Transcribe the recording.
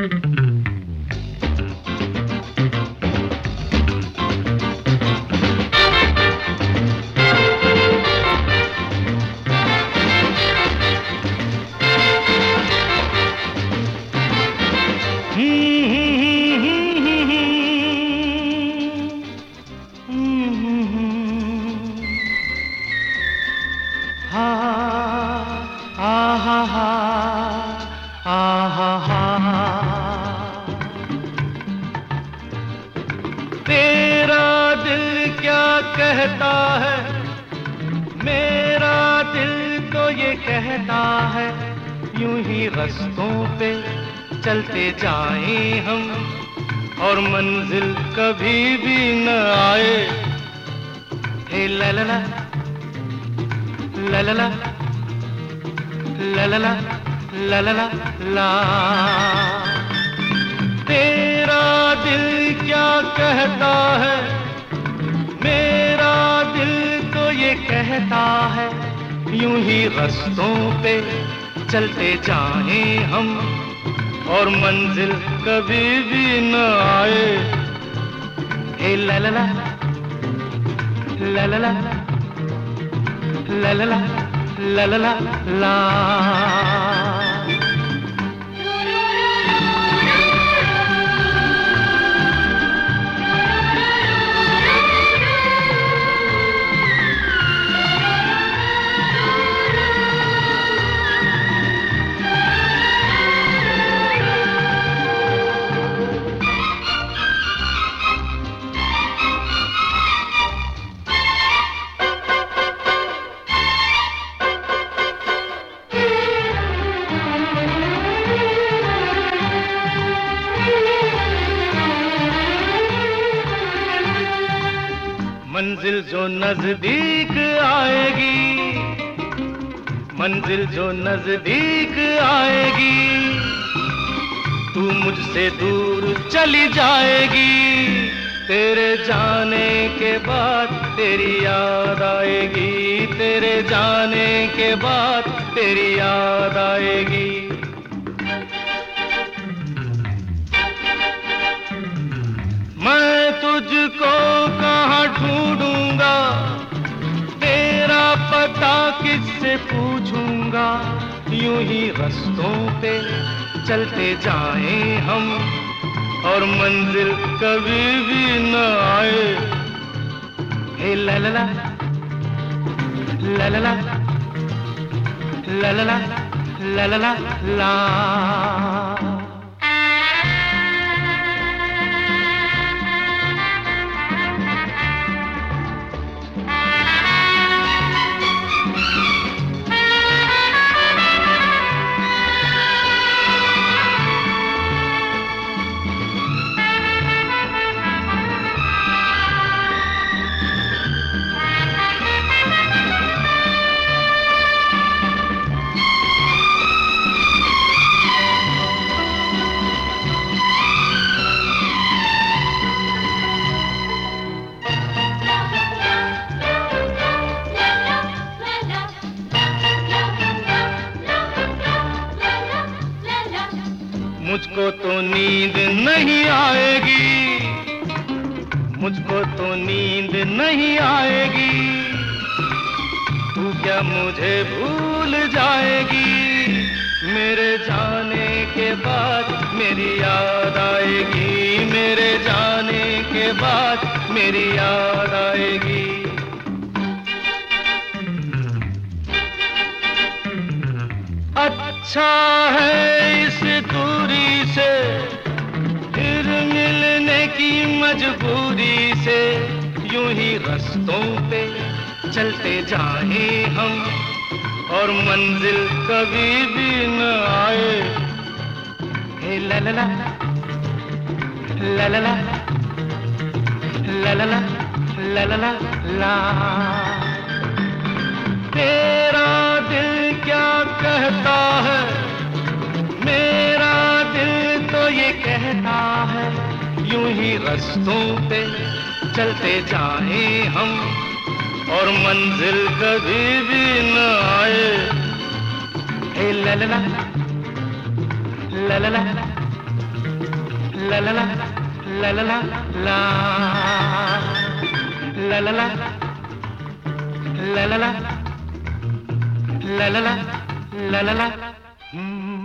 तेरा दिल क्या कहता है, मेरा दिल तो ये कहता है, यूं ही रास्तों पे चलते जाएं हम और मंजिल कभी भी न आए। हे ला ला ला ला ला ला ला ला ला ला ला ला। तेरा दिल क्या कहता है, मेरा दिल तो ये कहता है, यूं ही रास्तों पे चलते जाएं हम और मंजिल कभी भी न आए। हे ला ला ला ला ला ला ला ला ला ला ला ला। मंजिल जो नजदीक आएगी, मंजिल जो नजदीक आएगी, तू मुझसे दूर चली जाएगी। तेरे जाने के बाद तेरी याद आएगी, तेरे जाने के बाद तेरी याद आएगी। मैं तुझको कहाँ ढूंढूंगा, तेरा पता किससे पूछूंगा, यूं ही रास्तों पे चलते जाएं हम और मंजिल कभी भी न आए। हे ला ला ला ला ला ला ला ला ला ला ला ला। मुझको तो नींद नहीं आएगी, मुझको तो नींद नहीं आएगी, तू क्या मुझे भूल जाएगी। मेरे जाने के बाद मेरी याद आएगी, मेरे जाने के बाद मेरी याद आएगी। अच्छा है इस दूरी से, फिर मिलने की मजबूरी से, यूं ही रास्तों पे चलते जाएं हम और मंजिल कभी भी न आए। हे ला ला ला ला ला ला ला ला ला ला ला ला। तेरा दिल क्या कहता है, मेरा दिल तो ये कहता है, यूं ही रास्तों पे चलते जाएं हम और मंजिल कभी भी न आए। हे ला ला ला ला ला ला ला ला ला ला ला ला ला ला ला ला ला ला ला ला ला ला ला ला